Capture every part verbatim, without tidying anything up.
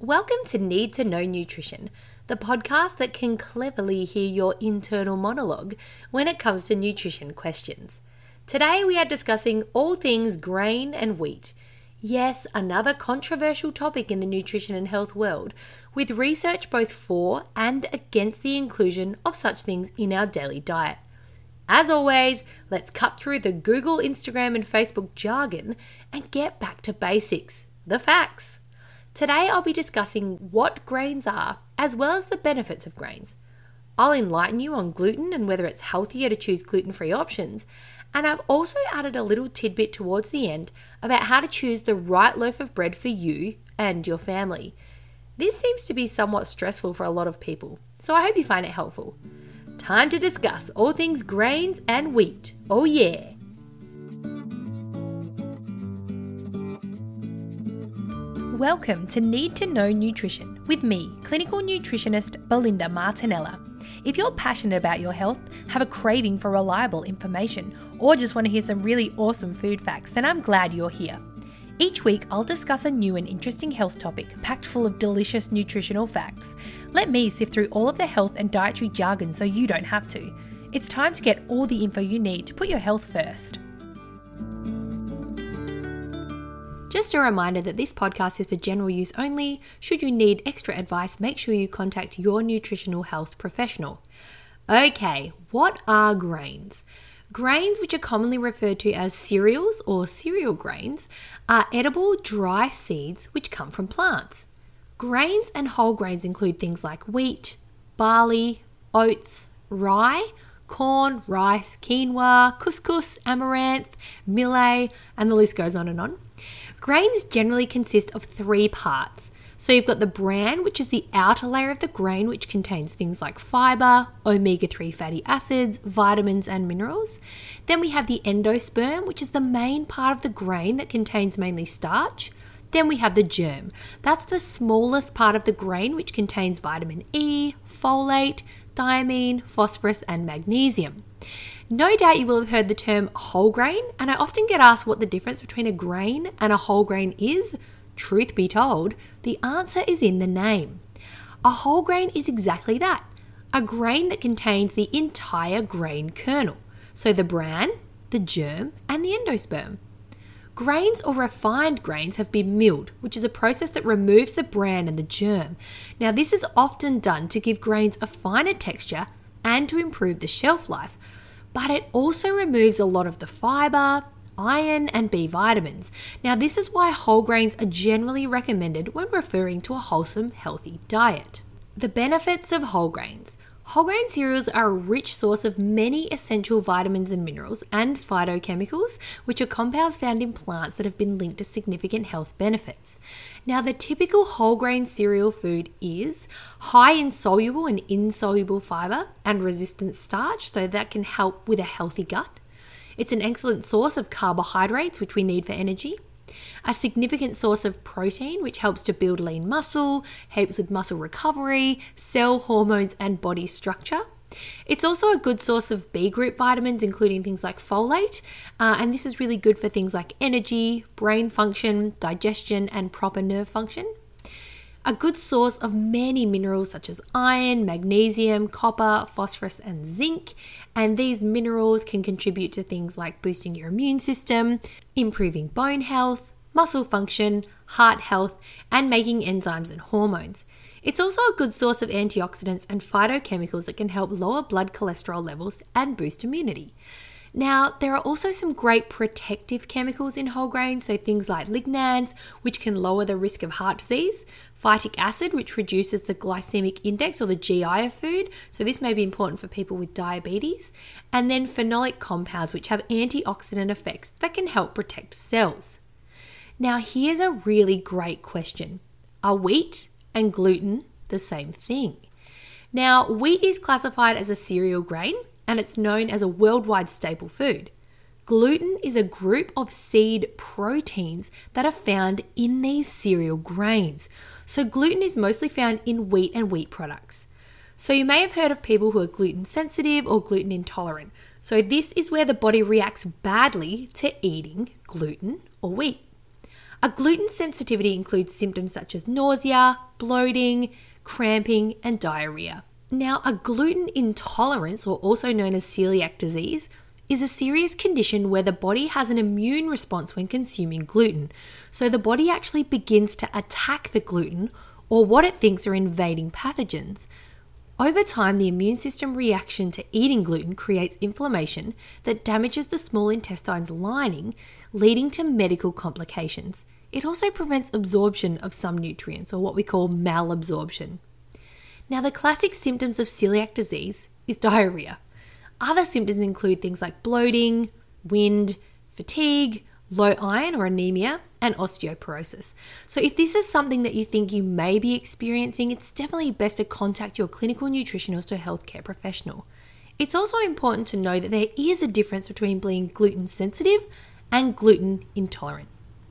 Welcome to Need to Know Nutrition, the podcast that can cleverly hear your internal monologue when it comes to nutrition questions. Today we are discussing all things grain and wheat. Yes, another controversial topic in the nutrition and health world, with research both for and against the inclusion of such things in our daily diet. As always, let's cut through the Google, Instagram and Facebook jargon and get back to basics, the facts. Today I'll be discussing what grains are, as well as the benefits of grains. I'll enlighten you on gluten and whether it's healthier to choose gluten-free options, and I've also added a little tidbit towards the end about how to choose the right loaf of bread for you and your family. This seems to be somewhat stressful for a lot of people, so I hope you find it helpful. Time to discuss all things grains and wheat. Oh yeah! Welcome to Need to Know Nutrition with me, clinical nutritionist Belinda Martinella. If you're passionate about your health, have a craving for reliable information, or just want to hear some really awesome food facts, then I'm glad you're here. Each week, I'll discuss a new and interesting health topic packed full of delicious nutritional facts. Let me sift through all of the health and dietary jargon so you don't have to. It's time to get all the info you need to put your health first. Just a reminder that this podcast is for general use only. Should you need extra advice, make sure you contact your nutritional health professional. Okay, what are grains? Grains, which are commonly referred to as cereals or cereal grains, are edible dry seeds which come from plants. Grains and whole grains include things like wheat, barley, oats, rye, corn, rice, quinoa, couscous, amaranth, millet, and the list goes on and on. Grains generally consist of three parts. So you've got the bran, which is the outer layer of the grain, which contains things like fiber, omega three fatty acids, vitamins, and minerals. Then we have the endosperm, which is the main part of the grain that contains mainly starch. Then we have the germ. That's the smallest part of the grain, which contains vitamin E, folate, thiamine, phosphorus, and magnesium. No doubt you will have heard the term whole grain, and I often get asked what the difference between a grain and a whole grain is. Truth be told, the answer is in the name. A whole grain is exactly that, a grain that contains the entire grain kernel, so the bran, the germ, and the endosperm. Grains or refined grains have been milled, which is a process that removes the bran and the germ. Now, this is often done to give grains a finer texture and to improve the shelf life, but it also removes a lot of the fiber, iron, and B vitamins. Now, this is why whole grains are generally recommended when referring to a wholesome, healthy diet. The benefits of whole grains. Whole grain cereals are a rich source of many essential vitamins and minerals and phytochemicals, which are compounds found in plants that have been linked to significant health benefits. Now, the typical whole grain cereal food is high in soluble and insoluble fiber and resistant starch, so that can help with a healthy gut. It's an excellent source of carbohydrates, which we need for energy. A significant source of protein, which helps to build lean muscle, helps with muscle recovery, cell hormones, and body structure. It's also a good source of B group vitamins, including things like folate, uh, and this is really good for things like energy, brain function, digestion, and proper nerve function. A good source of many minerals such as iron, magnesium, copper, phosphorus, and zinc. And these minerals can contribute to things like boosting your immune system, improving bone health, muscle function, heart health, and making enzymes and hormones. It's also a good source of antioxidants and phytochemicals that can help lower blood cholesterol levels and boost immunity. Now, there are also some great protective chemicals in whole grains, so things like lignans, which can lower the risk of heart disease, phytic acid, which reduces the glycemic index or the G I of food, so this may be important for people with diabetes, and then phenolic compounds, which have antioxidant effects that can help protect cells. Now, here's a really great question. Are wheat and gluten the same thing? Now, wheat is classified as a cereal grain, and it's known as a worldwide staple food. Gluten is a group of seed proteins that are found in these cereal grains. So gluten is mostly found in wheat and wheat products. So you may have heard of people who are gluten sensitive or gluten intolerant. So this is where the body reacts badly to eating gluten or wheat. A gluten sensitivity includes symptoms such as nausea, bloating, cramping, and diarrhea. Now, a gluten intolerance, or also known as celiac disease, is a serious condition where the body has an immune response when consuming gluten. So the body actually begins to attack the gluten or what it thinks are invading pathogens. Over time, the immune system reaction to eating gluten creates inflammation that damages the small intestine's lining, leading to medical complications. It also prevents absorption of some nutrients, or what we call malabsorption. Now, the classic symptoms of celiac disease is diarrhea. Other symptoms include things like bloating, wind, fatigue, low iron or anemia, and osteoporosis. So if this is something that you think you may be experiencing, it's definitely best to contact your clinical nutritionist or healthcare professional. It's also important to know that there is a difference between being gluten sensitive and gluten intolerant.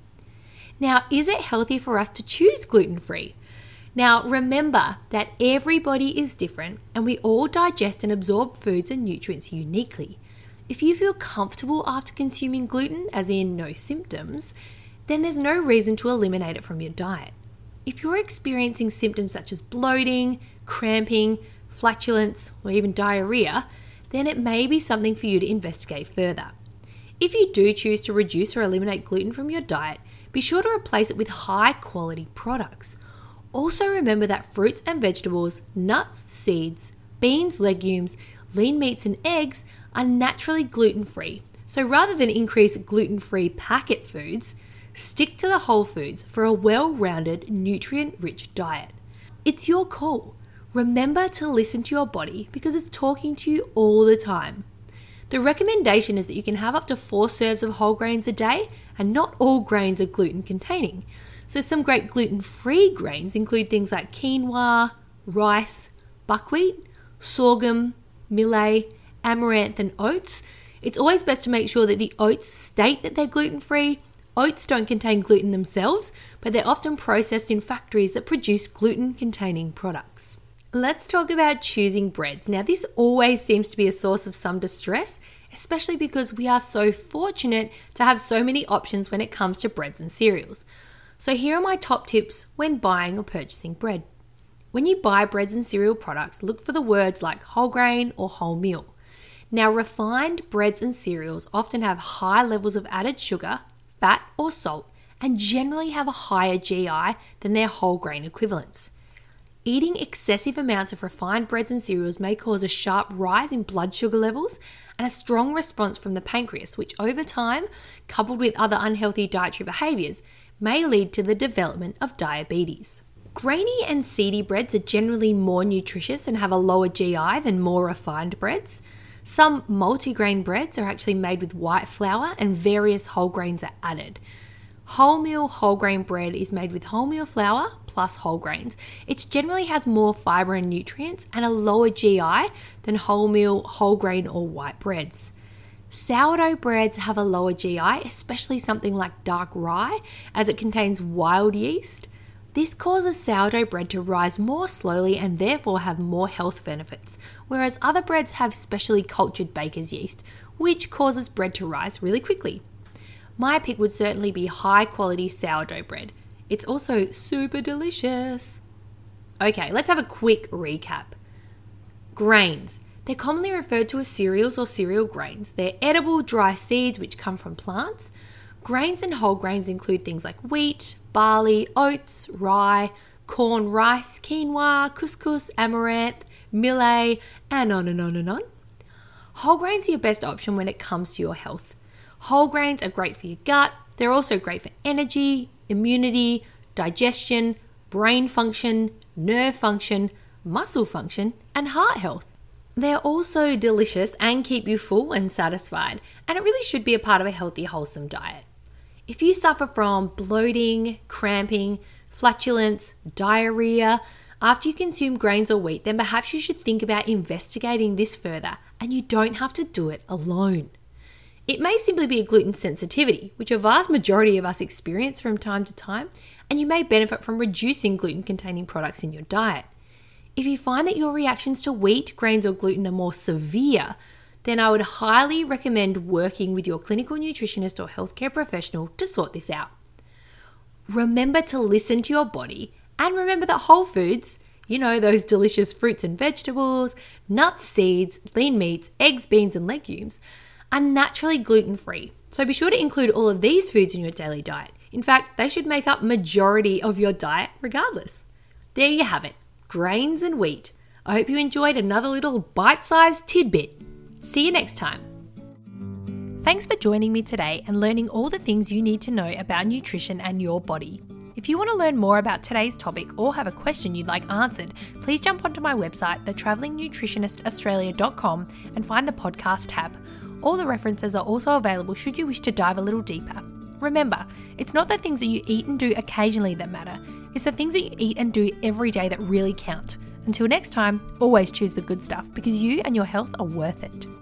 Now, is it healthy for us to choose gluten-free? Now, remember that everybody is different and we all digest and absorb foods and nutrients uniquely. If you feel comfortable after consuming gluten, as in no symptoms, then there's no reason to eliminate it from your diet. If you're experiencing symptoms such as bloating, cramping, flatulence, or even diarrhea, then it may be something for you to investigate further. If you do choose to reduce or eliminate gluten from your diet, be sure to replace it with high-quality products. Also remember that fruits and vegetables, nuts, seeds, beans, legumes, lean meats and eggs are naturally gluten-free. So rather than increase gluten-free packet foods, stick to the whole foods for a well-rounded, nutrient-rich diet. It's your call. Remember to listen to your body because it's talking to you all the time. The recommendation is that you can have up to four serves of whole grains a day, and not all grains are gluten-containing. So some great gluten-free grains include things like quinoa, rice, buckwheat, sorghum, millet, amaranth, and oats. It's always best to make sure that the oats state that they're gluten-free. Oats don't contain gluten themselves, but they're often processed in factories that produce gluten-containing products. Let's talk about choosing breads. Now, this always seems to be a source of some distress, especially because we are so fortunate to have so many options when it comes to breads and cereals. So here are my top tips when buying or purchasing bread. When you buy breads and cereal products, look for the words like whole grain or wholemeal. Now, refined breads and cereals often have high levels of added sugar, fat, or salt, and generally have a higher G I than their whole grain equivalents. Eating excessive amounts of refined breads and cereals may cause a sharp rise in blood sugar levels and a strong response from the pancreas, which over time, coupled with other unhealthy dietary behaviours, may lead to the development of diabetes. Grainy and seedy breads are generally more nutritious and have a lower G I than more refined breads. Some multigrain breads are actually made with white flour and various whole grains are added. Wholemeal whole grain bread is made with wholemeal flour plus whole grains. It generally has more fibre and nutrients and a lower G I than wholemeal, whole grain or white breads. Sourdough breads have a lower G I, especially something like dark rye, as it contains wild yeast. This causes sourdough bread to rise more slowly and therefore have more health benefits, whereas other breads have specially cultured baker's yeast, which causes bread to rise really quickly. My pick would certainly be high quality sourdough bread. It's also super delicious. Okay, let's have a quick recap. Grains. They're commonly referred to as cereals or cereal grains. They're edible dry seeds which come from plants. Grains and whole grains include things like wheat, barley, oats, rye, corn, rice, quinoa, couscous, amaranth, millet, and on and on and on. Whole grains are your best option when it comes to your health. Whole grains are great for your gut. They're also great for energy, immunity, digestion, brain function, nerve function, muscle function, and heart health. They're also delicious and keep you full and satisfied, and it really should be a part of a healthy, wholesome diet. If you suffer from bloating, cramping, flatulence, diarrhea after you consume grains or wheat, then perhaps you should think about investigating this further, and you don't have to do it alone. It may simply be a gluten sensitivity, which a vast majority of us experience from time to time, and you may benefit from reducing gluten-containing products in your diet. If you find that your reactions to wheat, grains, or gluten are more severe, then I would highly recommend working with your clinical nutritionist or healthcare professional to sort this out. Remember to listen to your body and remember that whole foods, you know, those delicious fruits and vegetables, nuts, seeds, lean meats, eggs, beans, and legumes, are naturally gluten-free. So be sure to include all of these foods in your daily diet. In fact, they should make up majority of your diet regardless. There you have it, grains and wheat. I hope you enjoyed another little bite-sized tidbit. See you next time. Thanks for joining me today and learning all the things you need to know about nutrition and your body. If you want to learn more about today's topic or have a question you'd like answered, please jump onto my website, the travelling nutritionist australia dot com, and find the podcast tab. All the references are also available should you wish to dive a little deeper. Remember, it's not the things that you eat and do occasionally that matter, it's the things that you eat and do every day that really count. Until next time, always choose the good stuff because you and your health are worth it.